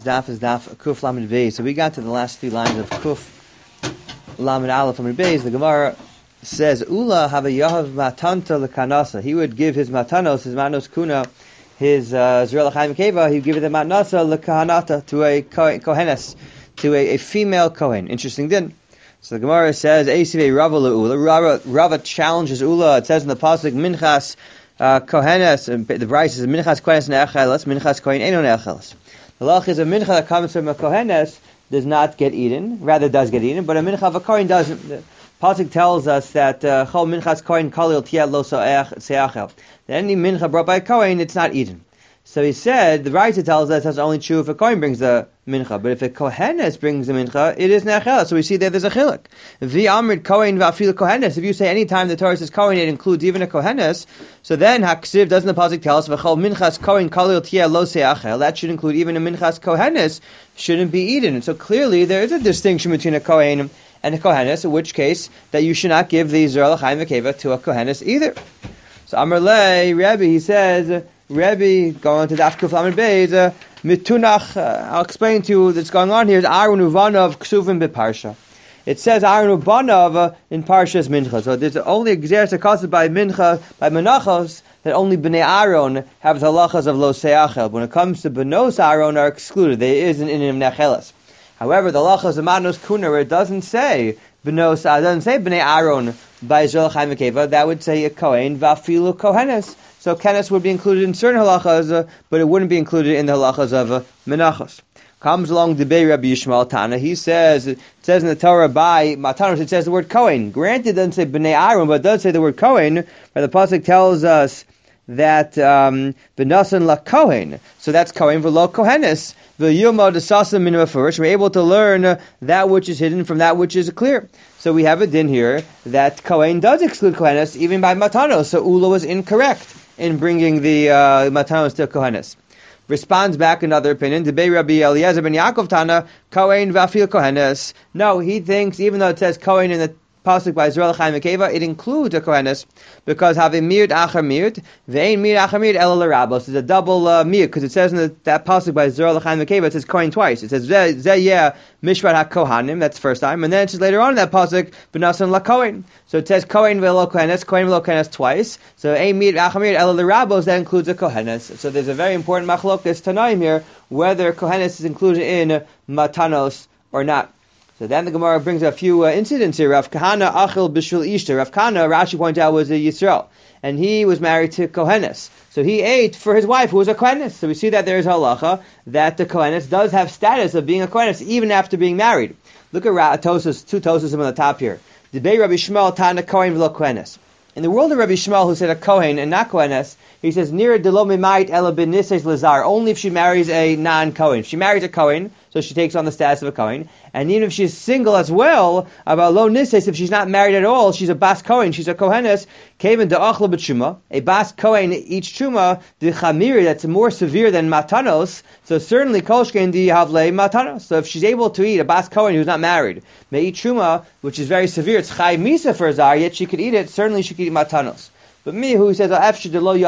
daf is daf Kuf Lamed Beis. So we got to the last few lines of Kuf Lamed Aleph Lamed Beis. The Gemara says, Ula have a Yahav matanta lekanasa. He would give his matanos, his manos kuna, his Zerel Chaim Keva, he would give the matnasa lekahanata to a kohenes, to a female kohen. Interesting din. So the Gemara says, Eisive Rava le'ula. Rava challenges Ula. It says in the pasuk, Minchas kohenes, the Bryce says, Minchas kohenes ne'echeles, Minchas kohen eno ne'echeles. The lach is a mincha that comes from a kohenes does not get eaten, rather does get eaten, but a mincha of a kohen doesn't. The pasuk tells us that chol minchas kohen kalil tiat lo seachel. That any mincha brought by a kohen, it's not eaten. So he said, the Raisa tells us that's only true if a kohen brings the mincha, but if a kohenes brings the mincha, it is ne'achel. So we see that there's a chiluk. V'amrid kohen v'afil kohenes. If you say any time the Torah says kohen, it includes even a kohenes, so then haksiv, doesn't the pasuk tell us v'chol minchas kohen kalil tia lo seachel? That should include even a minchas kohenes shouldn't be eaten. And so clearly there is a distinction between a kohen and a kohenes, in which case that you should not give the Zerel Chaim V'Keva to a kohenes either. So Amar Le Rebbe, he says, Rebbe, going to Daf Kuf Lamed Beis, mitunach. I'll explain to you what's going on here. Is Aaron Uvanav Ksuvim Beparsha. It says Aaron Uvanav in Parshas Mincha. So there's only a gzeres caused by Mincha, by Menachos, that only Bnei Aaron have the halachas of Lo Seachel. When it comes to Benos Aaron are excluded. There isn't in him Necheles. However, the halachas of Manos Kuna, where it doesn't say Benos, doesn't say Bnei Aaron by Zerel Chaim V'Keva, that would say a Kohen Vafilu Kohenes. So Kenes would be included in certain halachas, but it wouldn't be included in the halachas of Menachos. Comes along Debei Rabbi Yishmael Tana. He says, it says in the Torah by Matanos, it says the word Kohen. Granted, it doesn't say Bnei Aaron, but it does say the word Kohen. But the pasuk tells us that B'nasan la Kohen. So that's Kohen v'lo Kohenes. V'yilmo desasim min mefurish. We're able to learn that which is hidden from that which is clear. So we have a din here that Kohen does exclude Kohenes even by Matanos. So Ula was incorrect in bringing the Matanos to Kohenes. Responds back another opinion. Debei Rabbi Eliezer ben Yaakov Tana, Kohen v'afil Kohenes. No, he thinks, even though it says Kohen in the pasuk by Zerel Chaim V'Keva, it includes a Kohenes, because having mirt achar mirt, ve'ein mirt achar mirt ela l'rabos. It's a double mirt, because it says in that pasuk by Zerel Chaim V'Keva, it says Kohen twice. It says zeh mishpat haKohanim, that's the first time, and then it says later on in that pasuk b'nasan la Kohen. So it says Kohen v'lo Kohenes twice. So ein mirt achar mirt ela l'rabos, that includes a Kohenes. So there's a very important machlokas tanaim here, whether Kohenes is included in Matanos or not. So then the Gemara brings a few incidents here. Rav Kahana Achil Bishul Ishta. Rav Kahana, Rashi pointed out, was a Yisrael, and he was married to Kohenes. So he ate for his wife, who was a Kohenes. So we see that there is halacha that the Kohenes does have status of being a Kohenes even after being married. Look at Tosos, two Tosos on the top here. Debei Rabbi Shmuel Tana Kohen v'lo Kohenes. In the world of Rabbi Shmuel, who said a Kohen and not Kohenes, he says, Nira de lo mimait ela ben nises lazar, only if she marries a non-Kohen. If she marries a Kohen, so she takes on the status of a Kohen, and even if she's single as well, about lo nises, if she's not married at all, she's a bas Kohen, she's a Kohenes, kaven de achla b'tshuma, a bas Kohen eats truma, the chamiri, that's more severe than matanos, so certainly kolshkein di havle matanos. So if she's able to eat, a bas Kohen who's not married, may eat truma, which is very severe, it's chay misa for a zar, yet she could eat it, certainly she could eat matanos. But me, who says, possibly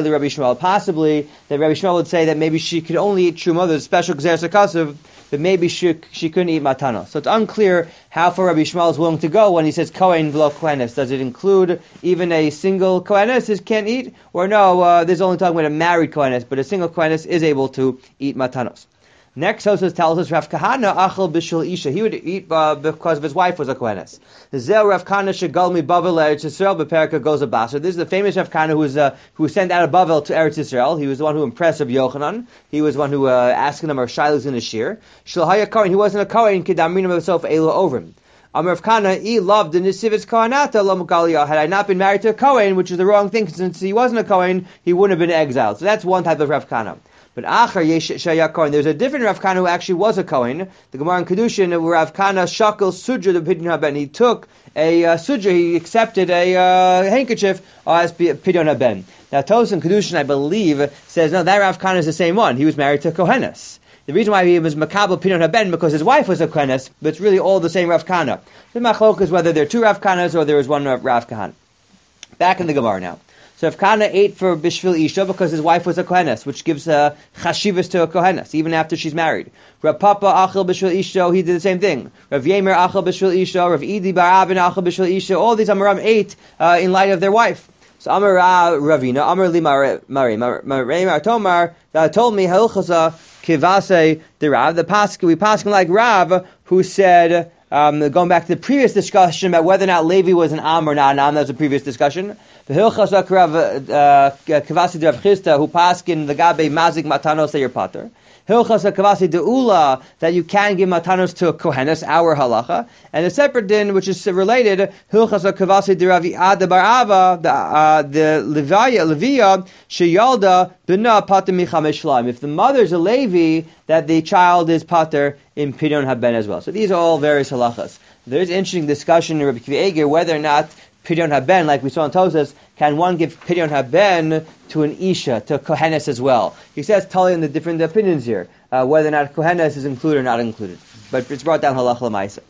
that Rabbi Shmuel would say that maybe she could only eat truma, there's a special gzeres hakasav, but maybe she couldn't eat matanos. So it's unclear how far Rabbi Shmuel is willing to go when he says Kohen v'lo Kohenes. Does it include even a single Kohenes who can't eat? Or no, there's only talking about a married Kohenes, but a single Kohenes is able to eat matanos. Next, Tosos tells us Rav Kahana Achel Bishul Isha. He would eat because of his wife was a Kohenes. Zel Rav Kahana Shegal Mi Bavel Eretz Yisrael Beperka Goes Abasar. This is the famous Rav Kahana who was sent out of Bavel to Eretz Yisrael. He was the one who impressed Rabbi Yochanan. He was the one who asked him or shilos in his shir. Shalhaya Kohen. He wasn't a Kohen. Kedamrinim himself Elo Ovrim. Rav Kahana, he loved the Nisivitz Kohanata Lo Mugalia. Had I not been married to a Kohen, which is the wrong thing, since he wasn't a Kohen, he wouldn't have been exiled. So that's one type of Rav Kahana. But Achar Yesh Shaya Kohen, there's a different Rav Kahana who actually was a Kohen. The Gemara in Kedushin, Rav Kahana Shakal Sudra the Pidyon Haben. He took a Sudra, he accepted a handkerchief as Pidyon Haben. Now Tos in Kedushin, I believe, says, no, that Rav Kahana is the same one. He was married to Kohenes. The reason why he was Makabel Pidyon Haben because his wife was a Kohenes, but it's really all the same Rav Kahana. The machlok is whether there are two Rav Kahanas or there is one Rav Kahana. Back in the Gemara now. So if Kana ate for Bishvil Isha because his wife was a Kohenes, which gives chashivas to a Kohenes, even after she's married. Rav Papa Achel Bishvil Isha, he did the same thing. Rav Yemer Achel Bishvil Isha, Rav Idi Bar Abin Achel Bishvil Isha, all these Amoram ate in light of their wife. So Amar Ravina, Amar Li Mar Tomar, that told me Halchasa Kivase the Rav, we paskin like Rav, who said, going back to the previous discussion about whether or not Levi was an Am or not an Am, that was a previous discussion. The Hilchasa Kivase the Rav Chisda, who paskin the Gabe Mazik Matanos Seir Pater. Hilchasa Kavasi De'ula, that you can give matanos to a kohenes, our halacha, and a separate din, which is related, Hilchasa Kavasi Deravi Ada Barava, the Leviya, Sheyalda, Bina Pater Michamesh Shlam. If the mother is a Levi, that the child is Pater in Pidyon Haben as well. So these are all various halachas. There is an interesting discussion in Rabbi Kiva Eger whether or not Pidyon Haben, like we saw in Tosas, can one give Pidyon Haben to an Isha, to a Kohenes as well? He says, telling the different opinions here, whether or not Kohenes is included or not included. But it's brought down Halach L'maisa.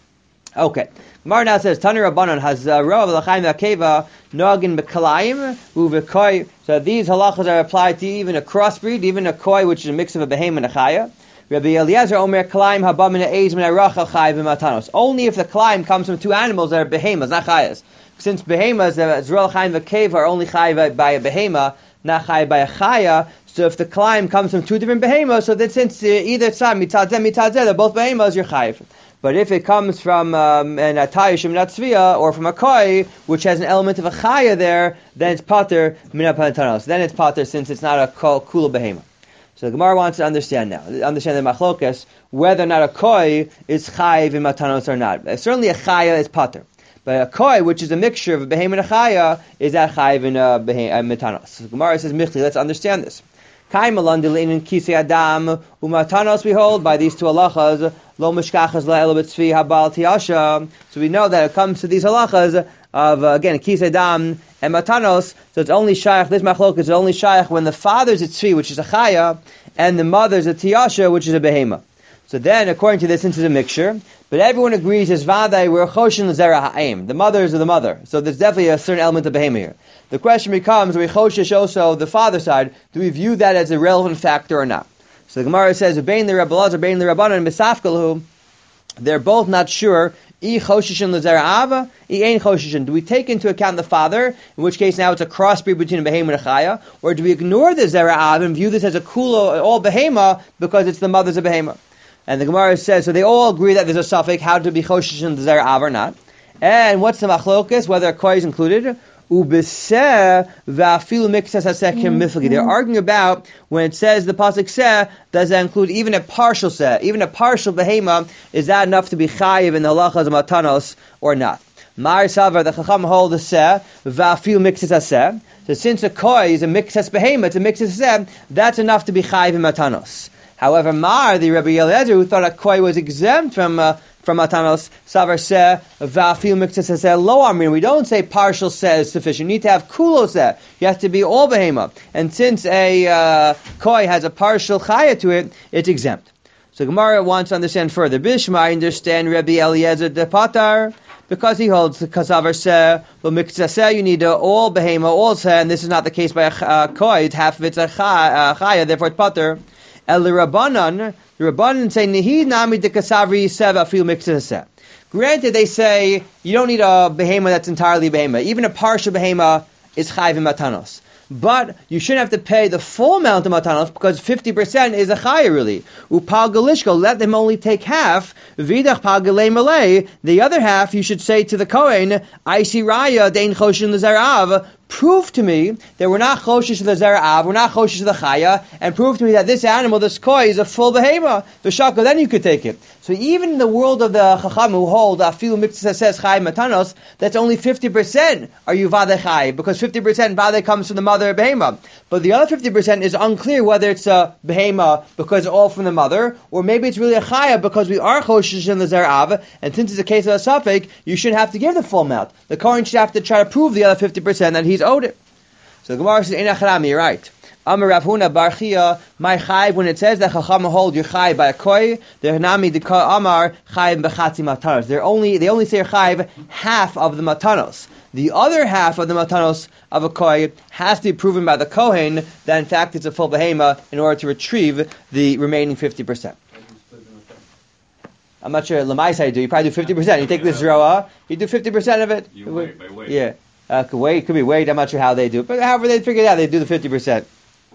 Okay. Gemara now says, Tani Rabbanon has Rav L'chaim V'Akeva Nogin B'Kalayim U'V'Koi. So these halachas are applied to even a crossbreed, even a koi, which is a mix of a behem and a chaya. Rabbi Eliezer Omer Kalayim Haba Min Ha'ez Min Ha'Rachel Chai V'Matanos. Only if the Kalayim comes from two animals that are behemas, not chayas. Since behemas, Zerel Chaim V'Keva are only chai by a behema, not chai by a chaya. So if the Kalayim comes from two different behemas, so that since either side, mitadzeh, they're both behemas, you're chayiv. But if it comes from an atayishim natzviya, or from a koi, which has an element of a chaya there, then it's pater minapatanos. Then it's pater since it's not a kula behema. So the Gemara wants to understand now, the machlokas, whether or not a koi is chayiv in matanos or not. Certainly a chaya is pater. But a koi, which is a mixture of a behem and a chaya, is that chayiv in a matanos. So the Gemara says, Michli, let's understand this. Kaimalan delinin kisei adam umatanos, we hold by these two halachas lo mishkachas la elo b'tzvi habal tiyasha. So we know that it comes to these halachas of again kisei adam and matanos. So it's only shaykh. This machlok is only shaykh when the father's a tzvi, which is a chaya, and the mother's a tiyasha, which is a behema. So then, according to this, since it's a mixture, but everyone agrees as vaday we're choshin l'zera ha'im. The mothers are the mother, so there's definitely a certain element of behema here. The question becomes: we choshish also the father side? Do we view that as a relevant factor or not? So the Gemara says: "Bein the Rabbalaz, bein the Rabbanan, misafkalu." They're both not sure. I choshishin l'zera ava, I ain't choshishin. Do we take into account the father, in which case now it's a crossbreed between a behema and a chaya, or do we ignore the zera ava and view this as a kula, all behema, because it's the mother's a behema? And the Gemara says, so they all agree that there's a suffix, how to be choshishin l'zera ava or not. And what's the machlokas, whether a koi is included? They're arguing about when it says the pasuk seh, does that include even a partial seh, even a partial behema? Is that enough to be chayiv in the halachas of matanos or not? Mar Savar, the Chacham hold the seh va'afil mixes seh. So since a koi is a mixes behema, it's a mixes seh, that's enough to be chayiv in matanos. However, Mar, the Rabbi Eliezer, who thought a koi was exempt from matanos, Savar seh va'afil mixes seh lo amrin. We don't say partial seh is sufficient. You need to have kulo seh. You have to be all behema. And since a koi has a partial chaya to it, it's exempt. So Gemara wants to understand further. Bishma, I understand Rabbi Eliezer the patar, because he holds the kasavar seh, but mixes seh, you need all behema, all seh, and this is not the case by a koi. Half of it's a chaya, therefore it's pater. El Rabbanan, the Rabbanan say nihi nami de kasavri seva fil mixaseh. Granted, they say you don't need a behema that's entirely behema. Even a partial behema is chayv in matanos. But you shouldn't have to pay the full amount of matanos because 50% is a chaya really. Upal galishko, let them only take half. Vidach pal galei malay. The other half you should say to the kohen, I see raya dein choshin l'zarav. Prove to me that we're not choshish to the zerav, we're not choshish to the chaya, and prove to me that this animal, this koi, is a full behema. The shaka, then you could take it. So even in the world of the chacham who hold afilu mitzvah says chai matanos, that's only 50% are you vade chai, because 50% vade comes from the mother behema. But the other 50% is unclear whether it's a behema because it's all from the mother, or maybe it's really a chaya because we are choshish in the zerav, and since it's a case of a suffix, you shouldn't have to give the full amount. The kohen should have to try to prove the other 50% that he's owed it. So the Gemara says, you're right. Amar Rav Huna bar Chia, my chayv, when it says that Chacham hold your chayv by a koi, the Hanami the Amar chayv bechatzi matanos. They only say chayv half of the matanos. The other half of the matanos of a koi has to be proven by the kohen that in fact it's a full behema in order to retrieve the remaining 50%. I'm not sure Lamais I do. You probably do 50%. You take this zroa, you do 50% of it. You wait by weight. Yeah. Could be weight. I'm not sure how they do it, but however they figure it out, they do the 50%.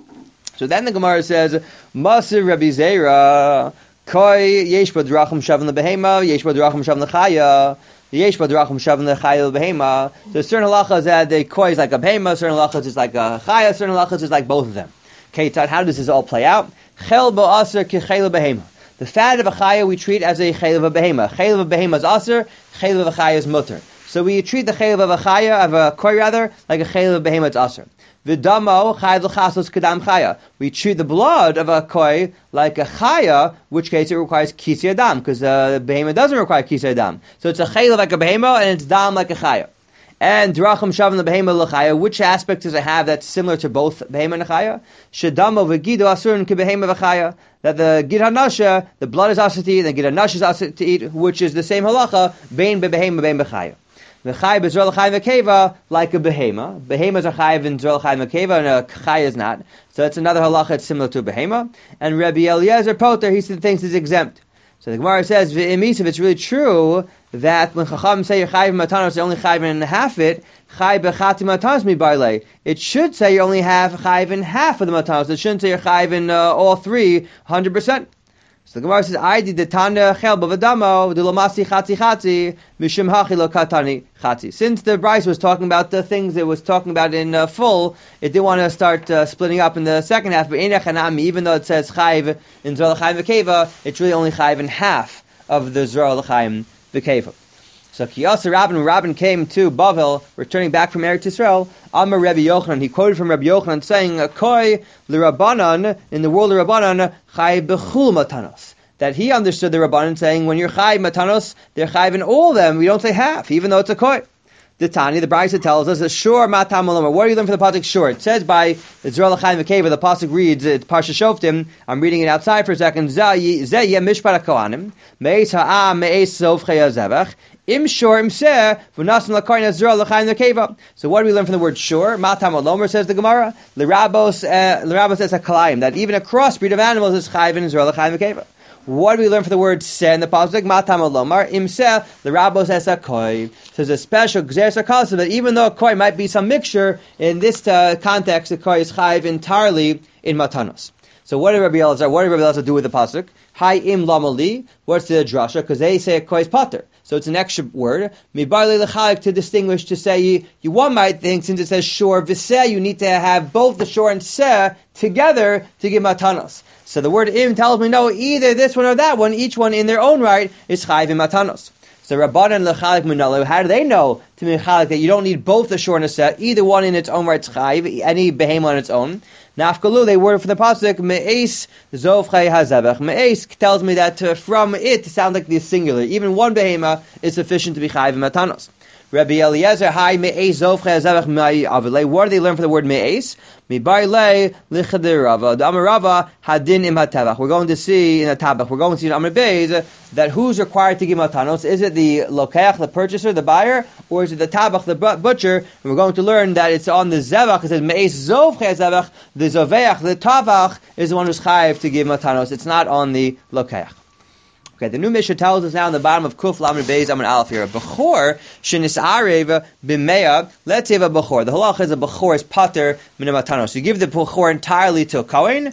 So then the Gemara says, Masir Rabbi Zera, Koi yesh ba drachim shavin lebehema, yesh ba drachim shavin lechaya, yesh ba drachim shavin lechaya lebehema. So certain halachas that the koi is like a behema, certain halachas is like a chaya, certain halachas is like both of them. Keitzad, how does this all play out? Chel bo aser kechel behema. The fat of a chaya we treat as a chel of a behema. Chel of a behema is aser, chel of a chaya is mutter. So we treat the chel of a chaya, of a koi rather, like a chel of a behema, it's aser. V'damo chayv l'chasos kedam chaya. We treat the blood of a koi like a chaya, which case it requires kisei adam, because the behema doesn't require kisei adam. So it's a chayla like a behema, and it's dam like a chaya. And drachim shavim the behema l'chaya, which aspect does it have that's similar to both behema and chaya? Shedamo v'gido asurun kebehema v'chaya. That the gid hanasha, the blood is asur to eat, and the gid hanasha is asur to eat, which is the same halacha, bein bebehema, bein b'chaya. The chayiv is Zerah l'chayim v'keva, like a behema. Behemas are chayiv in Zerah l'chayim v'keva, and a chaya is not. So it's another halacha, it's similar to a behema. And Rabbi Eliezer Poter, he thinks it's exempt. So the Gemara says, if it's really true that when Chacham say you're chayiv matanos, you're only chayiv in half it, chayiv b'chati matanos mi barlei. It should say you only have chayiv in half of the matanos. It shouldn't say you're chayiv in all three, 100%. So the Gemara says, I did the Tana Chel Bavadamo, the Lamasi Chatzi, Mishim Hachi Lo Katani Chatzi. Since the Bryce was talking about the things it was talking about in full, it didn't want to start splitting up in the second half, but even though it says Chayv in Zerah L'chaim V'keva, it's really only Chayv in half of the Zerah L'chaim V'keva. So Kiyasa Rabban came to Bavel, returning back from Eretz Yisrael. Amar Rabbi Yochanan, he quoted from Rabbi Yochanan saying, "Koi l'Rabbanan, in the world of Rabbanan, chai bechul matanos." That he understood the Rabbanan saying, when you're chai matanos, they're chai in all of them. We don't say half, even though it's a koi. The Tani, the Brisa tells us, "Shor matam aloma." What do you learn from the pasuk shor? It says by the Zerah L'chaim V'keva, the pasuk reads, it's Parsha Shoftim. I'm reading it outside for a second. Zeh yeh mishpat hakohanim me'es ha'am me'es zovchei hazevach. Im shor im seh v'nasim l'karna Zerah L'chaim V'keva. So what do we learn from the word shor? Matam alomer, says the Gemara. L'rabos says hakalayim, that even a crossbreed of animals is chayv in Zerah L'chaim V'keva. What do we learn from the word seh in the pasuk? Matam alomar im seh l'rabos es a koi. So there's a special gzeres hakasa that even though a koi might be some mixture, in this context, the koi is chayv entirely in matanos. So what did Rabbi Elazar do with the pasuk? Hi im lamali. What's the drasha? Because they say a koi is pater. So it's an extra word. Mibarli l'chalik, to distinguish, to say, you one might think, since it says shor v'seh, you need to have both the shor and seh together to give matanos. So the word im tells me, no, either this one or that one, each one in their own right is chayv in matanos. So Rabbanan l'chalik minalu, how do they know to mechalik that you don't need both the shor and the seh, either one in its own right is chayv, any behema on its own? Nafkalu, they word from the pasuk me'es zovchei hazevach. Me'es tells me that from it sounds like the singular. Even one behema is sufficient to be chayv in matanos. Rabbi Eliezer, hi me'es zovchei hazevach ma'i avilei. What do they learn from the word me'es? Mi'bailei lichadir rava. The Amar Rava hadin im hatavach. We're going to see in the tabach. We're going to see in Amar Beis that who's required to give matanos? Is it the lokeach, the purchaser, the buyer, or is it the tabach, the butcher? And we're going to learn that it's on the zevach. It says me'es zovchei hazevach. The zoveach, the tavach, is the one who's chayiv to give matanos. It's not on the lokeach. Okay, the new Mishnah tells us now in the bottom of Kuf Lamed Beis Amud Aleph here, a bechor shenis'arev b'meya. Let's say a bechor. The halacha is a bechor is pater min matanos. You give the bechor entirely to a kohen,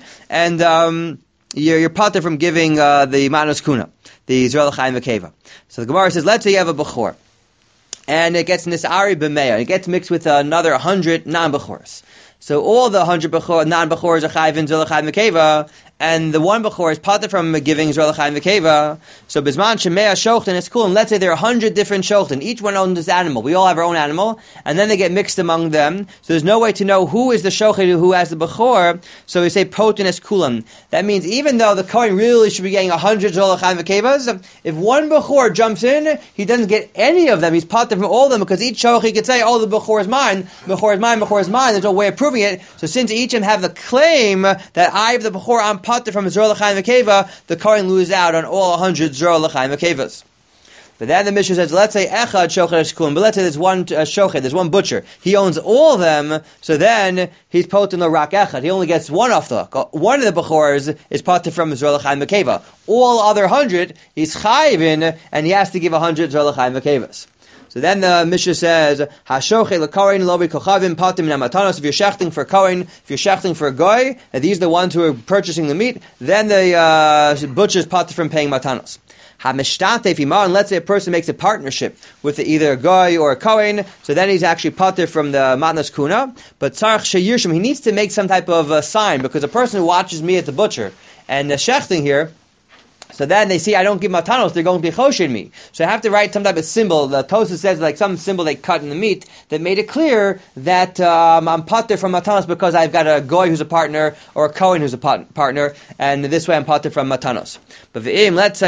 and you're pater from giving the manos kuna, the Zerah L'chaim V'keva. So the Gemara says, let's say you have a bechor, and it gets nis'ari b'meya. It gets mixed with another 100 non-bechors. So all the 100 non-bechors are chayv in Zerah L'chaim V'keva, and the one Bechor is pater from giving Yisrael L'chaim V'Keva. So Bizman Shemea Shochten, it's cool. And let's say there are 100 different Shochten. Each one owns this animal. We all have our own animal, and then they get mixed among them. So there's no way to know who is the Shochet who has the Bechor. So we say Poten es Kulam. That means even though the Kohen really should be getting 100 Yisrael L'chaim V'Kevas, if one Bechor jumps in, he doesn't get any of them. He's pater from all of them because each Shochet could say, oh, the Bechor is mine, Bechor is mine, Bechor is mine. There's no way of proving it. So since each of them have the claim that I have the Bechor, I'm pater from Yisrael L'chaim V'Keva, the Kohen loses out on all 100 Yisrael L'chaim V'Kevas. But then the Mishnah says, let's say Echad Shochet Eshkulim, but let's say there's one Shochet, there's one butcher. He owns all of them, so then he's poten the Rak Echad. He only gets one off the hook. One of the Bechors is poten from Yisrael L'chaim V'Keva. All other 100, he's chayvin, and he has to give 100 Yisrael L'chaim V'Kevas. So then the Mishnah says, "Hashochet leKohen lobi kochavim patim minamatanos." If you're shechting for Kohen, if you're shechting for a goy, and these are the ones who are purchasing the meat, then the butcher is patim from paying matanos. Hamishtatef imar, and let's say a person makes a partnership with either a goy or a Kohen, so then he's actually patim from the matnas kuna. But tzarich sheyirshim, he needs to make some type of sign, because a person who watches me at the butcher and the shechting here, so then they see I don't give matanos, they're going to be choshen me. So I have to write some type of symbol. The Tosafos says like some symbol they cut in the meat that made it clear that I'm pater from matanos because I've got a goy who's a partner or a Kohen who's a partner, and this way I'm pater from matanos. But v'im, let's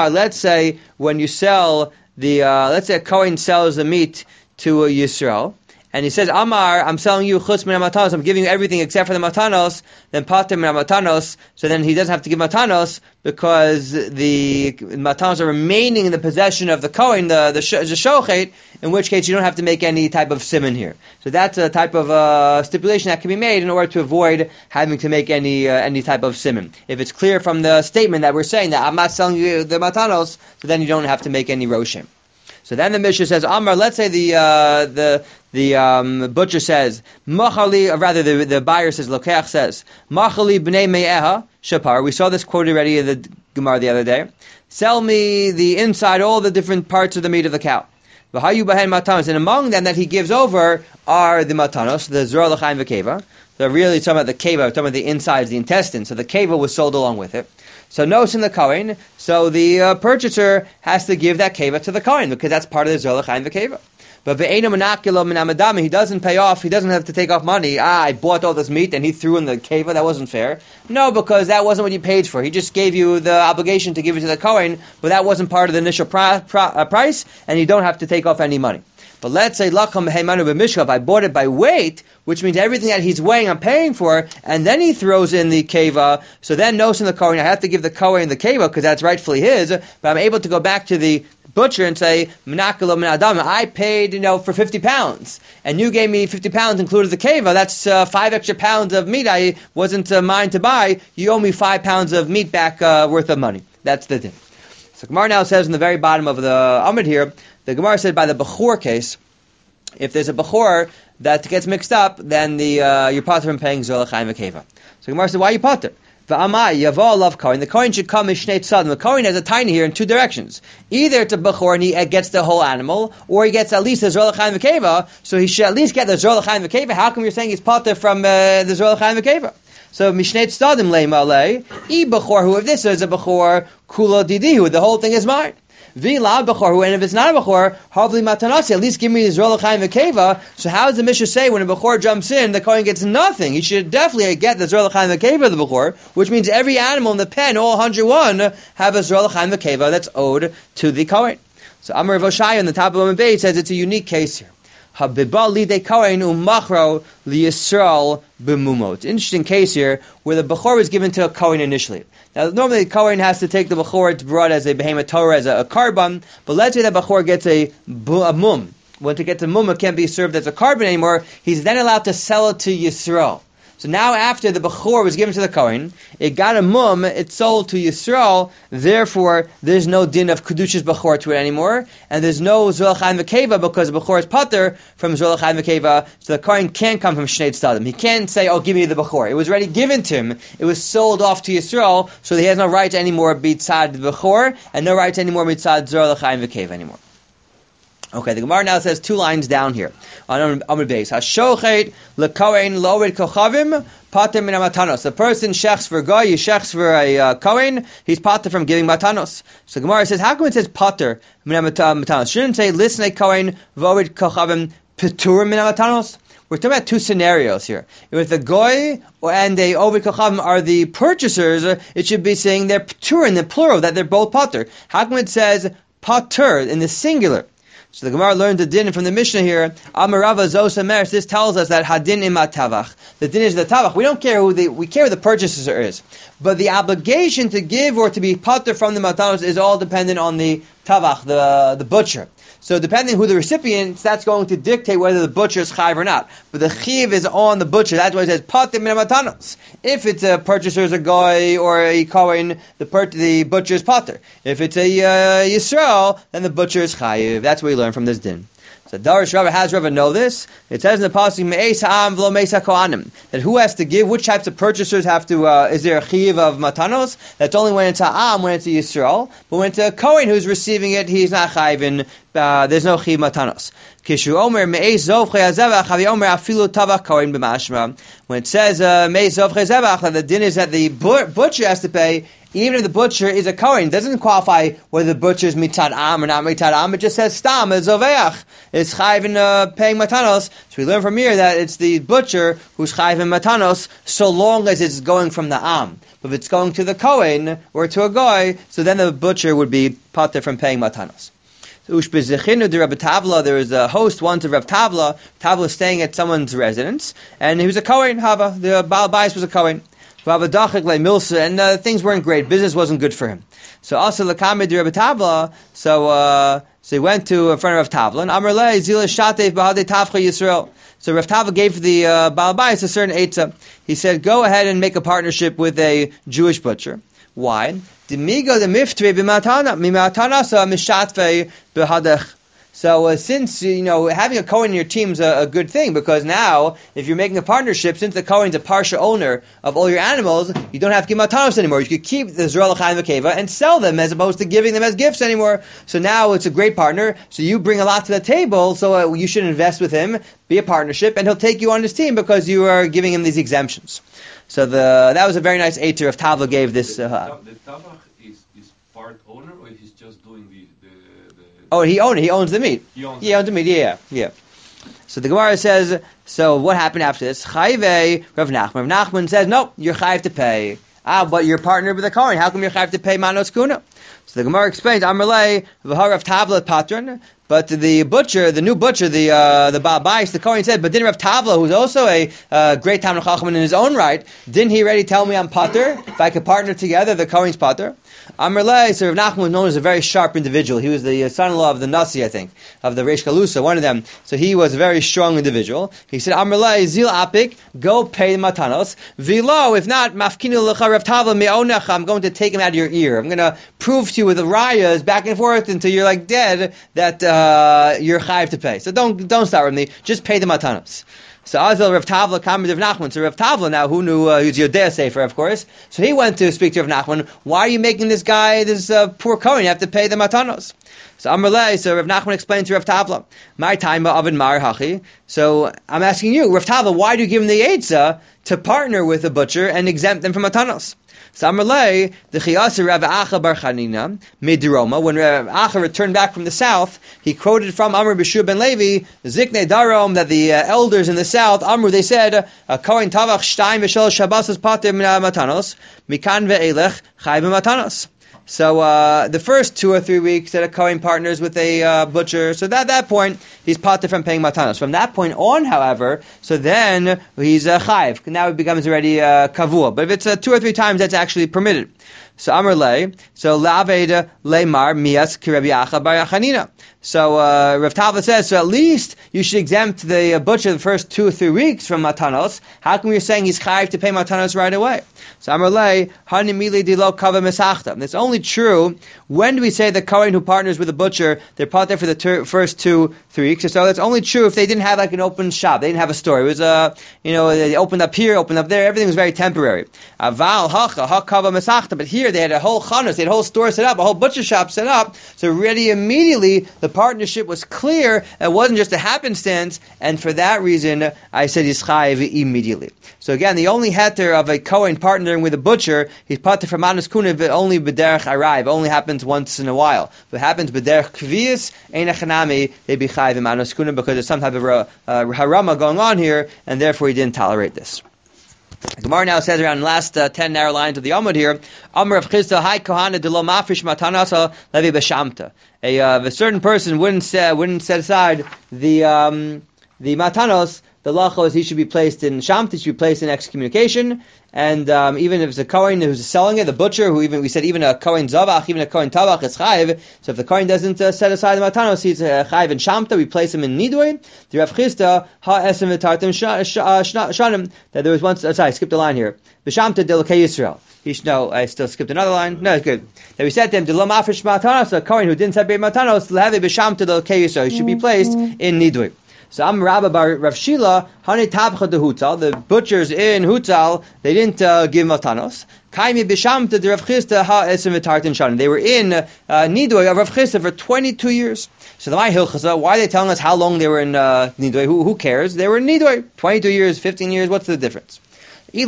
say when you sell the, let's say a Kohen sells the meat to a Yisrael, and he says, Amar, I'm selling you chutz min matanos, I'm giving you everything except for the matanos, then pater min matanos, so then he doesn't have to give matanos, because the matanos are remaining in the possession of the Kohen, the shochet, in which case you don't have to make any type of simon here. So that's a type of stipulation that can be made in order to avoid having to make any type of simon. If it's clear from the statement that we're saying that I'm not selling you the matanos, so then you don't have to make any roshim. So then the Mishnah says, Amar, let's say the butcher says, Machali, or rather the buyer says, Lokeach says, Machali b'nei me'eha shapar. We saw this quote already in the Gemara the other day. Sell me the inside, all the different parts of the meat of the cow. V'hayu b'hen matanos. And among them that he gives over are the matanos, the Yisrael L'chaim V'Keva. So really talking about the keva, talking about the insides, the intestine. So the keva was sold along with it. So notice in the Kohen, so the purchaser has to give that keva to the Kohen, because that's part of the Yisrael L'chaim V'Keva. But ve'eno menakilo min amadami, he doesn't pay off, he doesn't have to take off money. I bought all this meat and he threw in the keva, that wasn't fair. No, because that wasn't what you paid for. He just gave you the obligation to give it to the Kohen, but that wasn't part of the initial price, and you don't have to take off any money. But let's say lacham heimanu b'mishkav, I bought it by weight, which means everything that he's weighing I'm paying for, and then he throws in the keva. So then notice in the Kohen, I have to give the Kohen the keva because that's rightfully his, but I'm able to go back to the butcher and say, Menakelo min adam, I paid, for 50 pounds, and you gave me 50 pounds included the keva, that's 5 extra pounds of meat I wasn't mine to buy, you owe me 5 pounds of meat back worth of money. That's the din. So Gemara now says in the very bottom of the Amud here, the Gemara said by the Bechor case, if there's a Bechor that gets mixed up, then you're pater from paying Yisrael L'chaim V'Keva. So Gemara said, why are you pater? V'amai yavo lav Kohen. The Kohen should come in shnei tzadim. The Kohen has a tiny here in two directions. Either it's a Bechor and he gets the whole animal, or he gets at least the Yisrael L'chaim V'Keva. So he should at least get the Yisrael L'chaim V'Keva. How come you're saying he's pater from the Yisrael L'chaim V'Keva? So mishnei tzadim leima le I Bechor, who if this is a Bechor kula didihu, the whole thing is mine. V'la Bechor, and if it's not a Bechor, havli matanasi, at least give me the Yisrael L'chaim V'Keva. So how does the Mishnah say when a Bechor jumps in, the Kohen gets nothing? He should definitely get the Yisrael L'chaim V'Keva of the Bechor, which means every animal in the pen, all 101, have a Yisrael L'chaim V'Keva that's owed to the Kohen. So Amar Rav Oshaya in the top of Amud Beis says it's a unique case here. Habibal lidei Kohen umachro liyisrael b'mumot. It's an interesting case here where the Bechor was given to a Kohen initially. Now, normally the Kohen has to take the Bechor, it's brought as a behemoth Torah, as a carbon, but let's say the Bechor gets a mum. When to get the mum, it can't be served as a carbon anymore. He's then allowed to sell it to Yisrael. So now after the Bechor was given to the Kohen, it got a mum, it's sold to Yisrael, therefore there's no din of Kedushas Bechor to it anymore, and there's no Yisrael L'chaim V'Keva because the Bechor is pater from Yisrael L'chaim V'Keva, so the Kohen can't come from Shnei Tzadim. He can't say, oh, give me the Bechor. It was already given to him. It was sold off to Yisrael, so he has no right anymore mitzad Bechor, and no right anymore mitzad Yisrael L'chaim V'Keva anymore. Okay, the Gemara now says 2 lines down here on Amud Beis. Hashochet lekohen lo'ovid kochavim pater min matanos. The person shechs for a guy, he shechs for a kohen, he's pater from giving matanos. So the Gemara says, how come it says pater min matanos? Shouldn't it say listen kohen lo'ovid kochavim petur min matanos? We're talking about 2 scenarios here. If the goy and the ovid kochavim are the purchasers, it should be saying they're petur in the plural, that they're both pater. How come it says pater in the singular? So the Gemara learned the din from the Mishnah here. Amarava Zosa Meres. This tells us that hadin imat tavach. The din is the tavach. We don't care we care who the purchaser is, but the obligation to give or to be pater from the matanos is all dependent on the tavach, the butcher. So depending who the recipient, that's going to dictate whether the butcher is chayiv or not. But the chiv is on the butcher. That's why it says pater min matanos. If it's a purchaser's a goy or a kohen, the butcher is pater. If it's a Yisrael, then the butcher is chayiv. That's what we learn from this din. So Darish Rava has Rava know this. It says in the pasuk me'es ha'am v'lo me'es ha'kohanim, that who has to give, which types of purchasers have to, is there a chiv of matanos? That's only when it's ha'am, when it's a Yisrael, but when it's a kohen who's receiving it, he's not chayvin, there's no chiv matanos. Kishu omer me'es zovchei hazevach, havi omer afilu tavach kohen b'mashma. When it says me'es zovchei hazevach, the din is that the butcher has to pay, even if the butcher is a kohen. It doesn't qualify whether the butcher is mitzad am or not mitzad am. It just says stam, it's zoveach. It's chayiv in paying matanos. So we learn from here that it's the butcher who's chayiv in matanos, so long as it's going from the am. But if it's going to the kohen or to a goy, so then the butcher would be pater from paying matanos. There was a host once of Rav Tavla. Tavla staying at someone's residence, and he was a kohen. Hava, the Baal Bais was a kohen. And things weren't great. Business wasn't good for him. So also Lakamid Rabbi Tavla. So he went to in front of Rav Tavla and Amar Le Zila Shatef Bahade Tavcha Yisrael. So Rav Tavla gave the Baal Bais a certain eitzah. He said, go ahead and make a partnership with a Jewish butcher. Why? Dimigo the miftve b'matana mimatanasa mishatve behadech. So since, having a Kohen in your team is a good thing, because now, if you're making a partnership, since the Kohen's a partial owner of all your animals, you don't have to give matanos anymore. You could keep the Zerah L'chaim V'Keva and sell them as opposed to giving them as gifts anymore. So now it's a great partner. So you bring a lot to the table, so you should invest with him, be a partnership, and he'll take you on his team because you are giving him these exemptions. So that was a very nice eitzah if Tavla gave this. The Tavach is part owner, or he's just doing the Oh, he owns the meat. He owns the meat, yeah. So the Gemara says, so what happened after this? Chayve Rav Nachman. Rav Nachman says, no, you're chayiv to pay. But you're partnered with a Kohen. How come you're chayiv to pay manos kuna? So the Gemara explains, Amarle v'harav Tavla patron. But the butcher, the new butcher, the Baal Bais, the Kohen said, but didn't Rav Tavla, who's also a great Talmid Chacham in his own right, didn't he already tell me I'm pater? If I could partner together, the Kohen's pater. Amarle, so Rav Nachman was known as a very sharp individual. He was the son-in-law of the Nasi, I think, of the Reish Galusa, one of them. So he was a very strong individual. He said, Amarle, zil apik, go pay the matanos. Vilo, if not, mafkinu lecha Rav Tavla me'onecha, I'm going to take him out of your ear. I'm going to prove to you with the rayas back and forth until you're like dead that you're chayiv to pay. So don't start with me. Just pay the matanos. So Azal Rav Tavla came to Rav Nachman. So Rav Tavla now, who knew he was Yodea Sefer, of course. So he went to speak to Rav Nachman. Why are you making this guy, this poor Kohen, you have to pay the matanos? So Amarle, so Rav Nachman explained to Rav Tavla, my time of Mar Hachi. So I'm asking you, Rav Tavla, why do you give him the eitzah to partner with a butcher and exempt them from matanos? So Amarle, the Chiyasa Rav Acha Bar Chanina, Midiroma, when Rav Acha returned back from the south, he quoted from Amr B'Shua ben Levi, Zikne Darom, that the elders in the south, Amr, they said, Kohen Tavach Shtayim V'Shel Shabbos Pater Min Matanos, Mikan Ve'elech Chayv Matanos. So the first 2 or 3 weeks that a Kohen partners with a butcher, so at that point, he's pater from paying matanos. From that point on, however, so then he's chayiv. Now it becomes already kavua. But if it's 2 or 3 times, that's actually permitted. So Amar Le, so Laved Lemar Mias Kirebi Acha Bar Chanina. So Rav Tavla says, so at least you should exempt the butcher the first 2 or 3 weeks from matanos. How come you're saying he's chayiv to pay matanos right away? So Amar Le, Hani Mili Dilo Kava Mesachta. It's only true when do we say the Kohen who partners with a butcher, they're pater for the first 2-3 weeks. So that's only true if they didn't have like an open shop. They didn't have a store. It was they opened up here, opened up there. Everything was very temporary. Aval Hacha Hakava Mesachta. But here clear. They had a whole chanos, they had a whole store set up, a whole butcher shop set up. So already immediately the partnership was clear. It wasn't just a happenstance, and for that reason I said he's chayiv immediately. So again, the only heter of a Kohen partnering with a butcher, he's pater from manus kuna, but only b'derech arayv. Only happens once in a while. If it happens b'derech kvius, ein echanami, they be chayiv in manus kuna because there's some type of harama going on here, and therefore he didn't tolerate this. The Gemara now says around the last 10 narrow lines of the Amud here, Amr of Chisda, Hai Kohana de lo mafrish matanasa levi b'shamta. A certain person wouldn't set aside the matanos. The lacha is he should be placed in shamta, he should be placed in excommunication, and even if it's a Kohen who's selling it, the butcher, who we said even a Kohen zavach, even a Kohen tabach is chayiv. So if the Kohen doesn't set aside the matanos, he's chayiv in shamta. We place him in nidui. The Rav Chisda ha esem v'tartim shanim. That there was once. Sorry, I skipped a line here. B'shamta delakei Yisrael. No, I still skipped another line. No, it's good. That we said to him, "Delom afrish matanos." A Kohen who didn't separate matanos, lehavi b'shamta delakei Yisrael. He should be placed in nidui. So I'm Rabba bar Rav Shila, Hani Tabcha de Hutzal, the butchers in Hutzal, they didn't give matanos. Kaimi Bishamta de Rav Chisda ha esim v'tartin shanim. They were in Nidui of Rav Chisda for 22 years. So the Mai Hilchasa, why are they telling us how long they were in Nidui? Who cares? They were in Nidui. 22 years, 15 years, what's the difference? If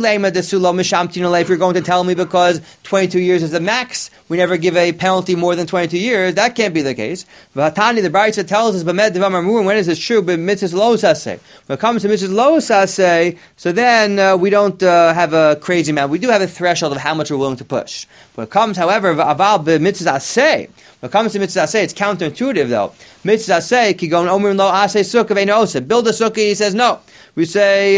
you're going to tell me because 22 years is the max, we never give a penalty more than 22 years, that can't be the case. Vatani, the Brayta tells us, when is this true? But mitzvahs lo saseh. When it comes to mitzvahs lo saseh, so then we don't have a crazy amount. We do have a threshold of how much we're willing to push. When it comes, however, aval b'mitzvahs aseh, when it comes to mitzvahs aseh, it's counterintuitive though. Mitzvahs aseh, kigon omer lo aseh sukkah ve'eino oseh. Build a sukkah, he says no. We say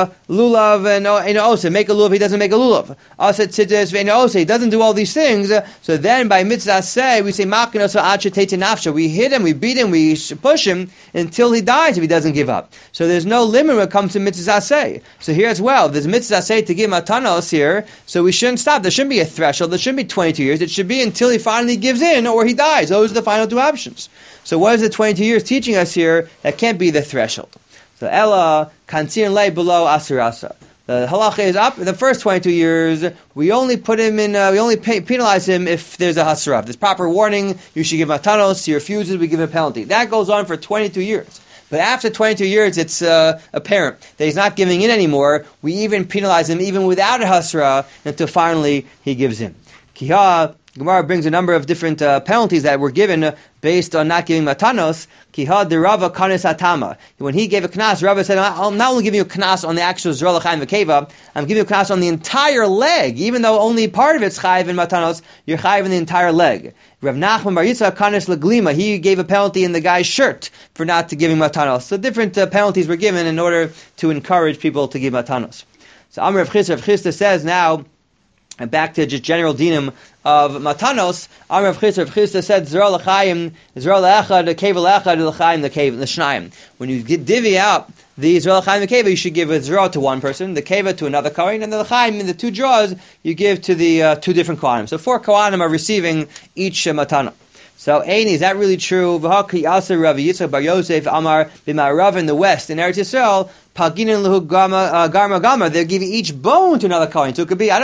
lulav and osa, make a lulav, he doesn't make a lulav. Asa tzidus ve'eino osa, he doesn't do all these things. So then by mitzvah say, we say makin osa ad shetete nafsha. We hit him, we beat him, we push him until he dies if he doesn't give up. So there's no limit when it comes to mitzvah say. So here as well, there's mitzvah say to give matanos here, so we shouldn't stop. There shouldn't be a threshold, there shouldn't be 22 years, it should be until he finally gives in or he dies. Those are the final two options. So what is the 22 years teaching us here? That can't be the threshold. So Ella kantir lay below asirasa. The halacha is up. In the first 22 years, we only put him in. We only penalize him if there's a hasra. If there's proper warning, you should give matanos. He refuses, we give him a penalty. That goes on for 22 years. But after 22 years, it's apparent that he's not giving in anymore. We even penalize him even without a hasra until finally he gives in. Kiha. Gemara brings a number of different penalties that were given based on not giving matanos. Kiha de Rava kanes atama. When he gave a knas, Rava said, "I'm not only giving you a knas on the actual zrola chayim v'keva, I'm giving you a knas on the entire leg. Even though only part of it's chayiv in matanos, you're chayiv in the entire leg." Rav Nachman bar Yitzchak kanes leglima. He gave a penalty in the guy's shirt for not giving matanos. So different penalties were given in order to encourage people to give matanos. So Amr Rav Chisda says now. And back to just general dinim of matanos, Amar of Chisda said, Zerah l'chaim, Zerah l'echad, the keva l'echad, l'chaim, the keva, the shnayim. When you divvy out the Zerah l'chaim, the keva, you should give a Zerah to one person, the keva to another kohen, and the l'chaim, in the two draws, you give to the two different kohanim. So 4 kohanim are receiving each matana. So, Aini, is that really true? V'haki asa Rav Yitzchak bar Yosef Amar b'ma'arav in the west, in Eretz Yisrael, Paginin lehu garma, they're giving each bone to another kohen. So it could be,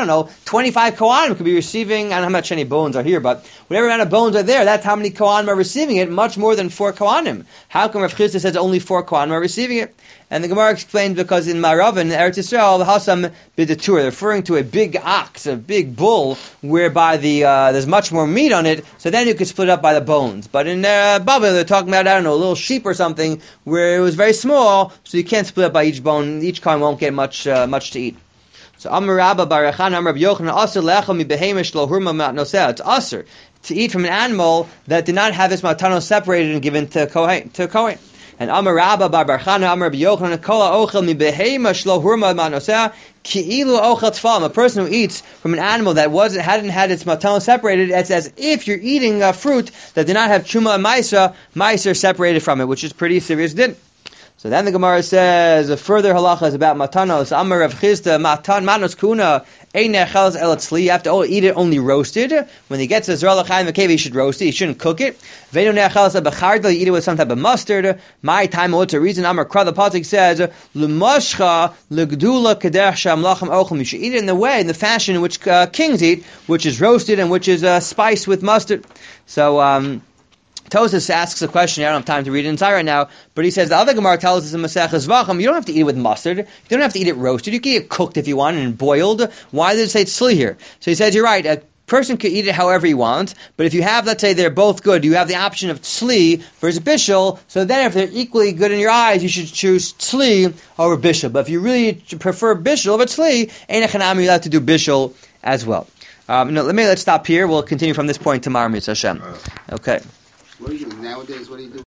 25 kohanim could be receiving, I don't know how much any bones are here, but whatever amount of bones are there, that's how many kohanim are receiving it, much more than 4 kohanim. How come Rav Chisda says only 4 kohanim are receiving it? And the Gemara explained because in Ma'arav, in Eretz Yisrael, the Hasam bidatur, they're referring to a big ox, a big bull, whereby there's much more meat on it, so then you could split up by the bones. But in Baba, they're talking about, a little sheep or something, where it was very small, so you can't split up by each bone, each kohen won't get much to eat. So Amar Rabba bar Yechana, Amar Rabbi Yochanan, Aser lecha mi behemish lo hurma matnoseh. It's aser to eat from an animal that did not have its matanos separated and given to kohen. And Amar Rabba bar Chana, Amar Rabbi Yochanan, Kol ha'ochel mi behema shlo hurma matnoseh ki'ilu ochel tfalim. A person who eats from an animal that hadn't had its matanos separated, it's as if you're eating a fruit that did not have chuma and ma'aser separated from it, which is pretty serious din. So then the Gemara says a further halacha is about matanos. Amar Rav Chisda, manos kuna ein nechelas el tzli. You have to eat it only roasted. When he gets a zera l'chaim v'kevi, he should roast it. He shouldn't cook it. Ve'nu nechelas b'chardal. You eat it with some type of mustard. My time, what's the reason? Amar Kra, the pasuk says l'mashcha l'gdula kedech shamlachim ochem. You should eat it in the fashion in which kings eat, which is roasted and which is spiced with mustard. So. Tosas asks a question. I don't have time to read it inside right now, but he says the other Gemara tells us in Maseches Zvachim, you don't have to eat it with mustard. You don't have to eat it roasted. You can eat it cooked if you want and boiled. Why does it say tzli here? So he says you're right. A person can eat it however he wants, but if you have, let's say they're both good, you have the option of tzli versus bishul. So then, if they're equally good in your eyes, you should choose tzli over bishul. But if you really prefer bishul over tzli, ein echanami, you're allowed to do bishul as well. Let's stop here. We'll continue from this point tomorrow, Mitzvah Hashem. Okay. What do you do nowadays? What do you do?